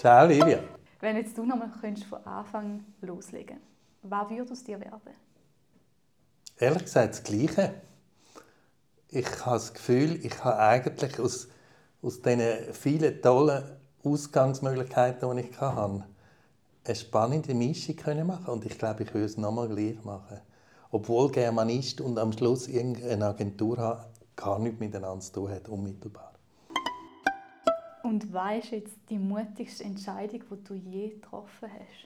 Ciao, Livia. Wenn jetzt du nochmal von Anfang loslegen könntest, was würde aus dir werden? Ehrlich gesagt, das Gleiche. Ich habe das Gefühl, ich habe eigentlich aus diesen vielen tollen Ausgangsmöglichkeiten, die ich hatte, eine spannende Mischung machen. Und ich glaube, ich würde es nochmal gleich machen. Obwohl Germanist und am Schluss irgendeine Agentur habe, gar nichts miteinander zu tun hat, unmittelbar. Und was ist jetzt die mutigste Entscheidung, die du je getroffen hast?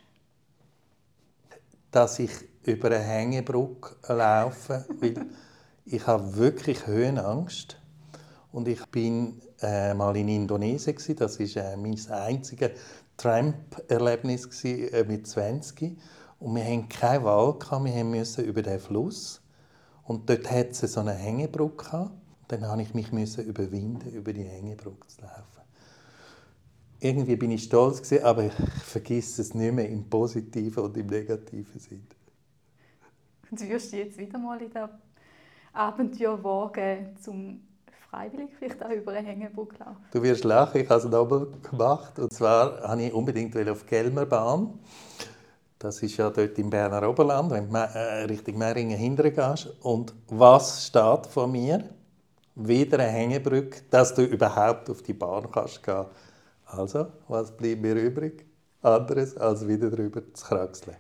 Dass ich über eine Hängebrücke laufe, weil ich habe wirklich Höhenangst. Und ich bin mal in Indonesien, das war mein einziges Tramp-Erlebnis mit 20. Und wir hatten keinen Wald, wir mussten über den Fluss. Und dort hatte es so eine Hängebrücke. Dann musste ich mich überwinden, über die Hängebrücke zu laufen. Irgendwie bin ich stolz, aber ich vergesse es nicht mehr im positiven und im negativen Sinn. Und würdest du jetzt wieder mal in das Abenteuer wagen, um freiwillig vielleicht auch über eine Hängebrücke zu laufen? Du wirst lachen, ich habe es nochmal gemacht. Und zwar wollte ich unbedingt auf die Gelmerbahn. Das ist ja dort im Berner Oberland, wenn du Richtung Meiringen hinterher gehst. Und was steht vor mir? Wieder eine Hängebrücke, dass du überhaupt auf die Bahn kannst gehen. Also, was bleibt mir übrig? Anderes als wieder drüber zu kraxeln.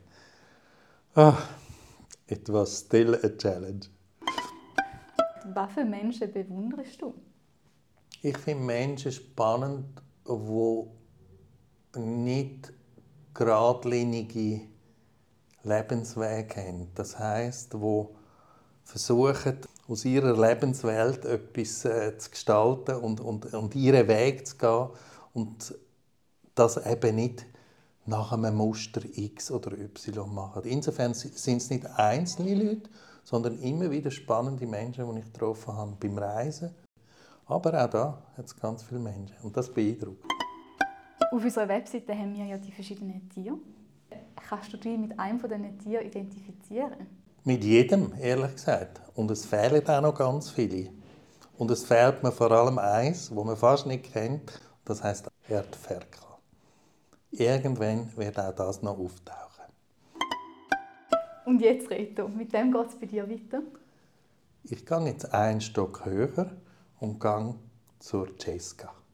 It was still a challenge. Was für Menschen bewunderst du? Ich finde Menschen spannend, die nicht geradlinige Lebenswege haben. Das heisst, die versuchen, aus ihrer Lebenswelt etwas zu gestalten und ihren Weg zu gehen. Und das eben nicht nach einem Muster X oder Y machen. Insofern sind es nicht einzelne Leute, sondern immer wieder spannende Menschen, die ich getroffen habe beim Reisen. Aber auch da hat es ganz viele Menschen und das beeindruckt. Auf unserer Webseite haben wir ja die verschiedenen Tiere. Kannst du dich mit einem von diesen Tieren identifizieren? Mit jedem, ehrlich gesagt. Und es fehlen auch noch ganz viele. Und es fehlt mir vor allem eins, das man fast nicht kennt. Das heisst Erdferkel. Irgendwann wird auch das noch auftauchen. Und jetzt, Reto, mit dem geht es bei dir weiter? Ich gehe jetzt einen Stock höher und gehe zur Cesca.